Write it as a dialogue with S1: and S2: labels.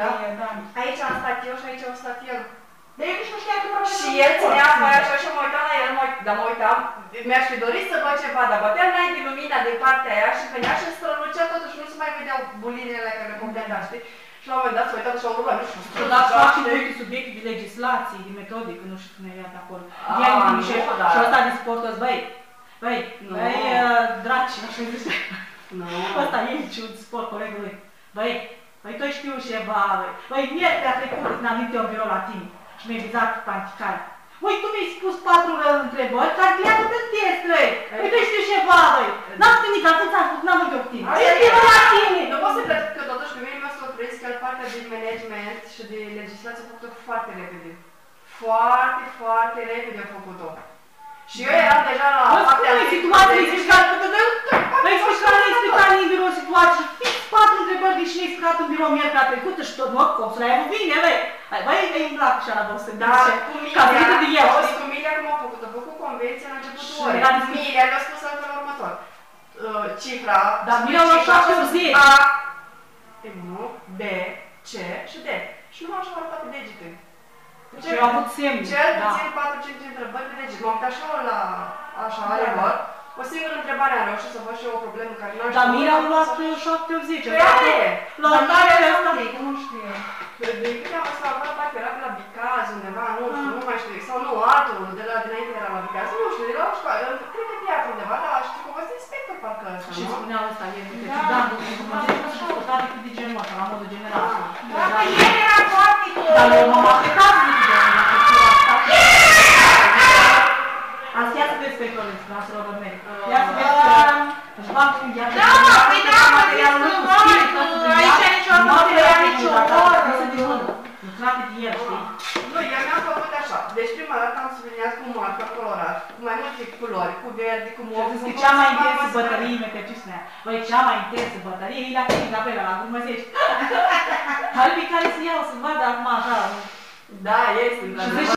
S1: da?
S2: Aici am stat eu și aici am stat el.
S1: Dar eu nici nu știam că vorba.
S2: Și el ținea foaia așa și mă uitam la el, dar mă uitam, mi-aș fi dorit să văd ceva, dar bătea înainte lumina de partea aia și venea și strălucea totuși, nu se mai vedeau bulinele care le completa, știi? Și la un moment dat s-a uitat și a urlat, nu știu.
S1: Dar fac și multe subiecte de legislație, de metodică, nu știu cum e iată acolo. Și ăsta de sportul ăsta, băi, draci, așa zice. Ăsta e și un sport, colegul lui. Băi, tu știu ceva, băi, miercuri a trecut când am venit eu în birou la tine și mi-ai vizat panticare. Băi, tu mi-ai spus 4 întrebări, care te-ai atât de test, băi. Băi, tu știu ceva, băi. N-am spus nimic, acum ți-am spus, n-am vorbit cu tine. Băi, birou la tine.
S2: Nu pot să cred că totuși pe mine mi-a surprins că partea de management și de legislație a făcut-o foarte repede. Foarte, foarte repede a făcut-o. Și eu eram deja la partea de
S1: situație, zici că ai spus că ai explicat în birou situații, fix 4 întrebări de cine ai explicat în birou miercuri trecută și tot, mă, cum să le-ai avut bine, băi. Băi, e un plac așa la vă să
S2: dar cu Milia,
S1: cu
S2: Milia cum a făcut? A făcut convenția în începutul orei. Milia mi-a spus în felul următor. Cifra,
S1: dar Milia a luat 70.
S2: A, 1, B, C și D. Și nu m-am așa arătat pe degete.
S1: Și eu am avut semne.
S2: Cel puțin 4-5 întrebări pe degete. M-am uitat și eu la așa, relevor. O singură întrebare am reușit să văd și eu o problemă care n-aș știu.
S1: Dar Milia a luat 7-80.
S2: Păi aia e.
S1: La tare asta.
S2: Nu știu. De câte am văzut acolo, parcă era pe la Bicaz undeva, nu știu, nu mai știu, sau nu, altul, de la dinainte era la Bicaz, nu știu, era o școală, cred că teatru undeva, dar știu că a fost inspector parcă ăsta, nu?
S1: Și spunea ăsta, e de ciudat, mă zic că și ascultat decât de genul ăsta, la modul general.
S2: Da, că el era foarte bun!
S1: Dar eu m-am aplicat de genul ăsta. Azi, ia să vezi pe colegi, la soră mea. Ia să vezi că își bag în viață.
S2: Da, păi da, mă zic că aici nicio oră, nu era nicio oră.
S1: Lucrate de el, știi?
S2: Nu, eu mi-am făcut așa. Deci prima dată am subliniat cu marker colorat, cu mai multe culori, cu verde, cu mov.
S1: Și cea mai intensă bătărie, mă, ce spunea. Băi, cea mai intensă bătărie e la tine, la pe la cum mă zici. Hai pe care să iau, să vadă acum așa.
S2: Da, este.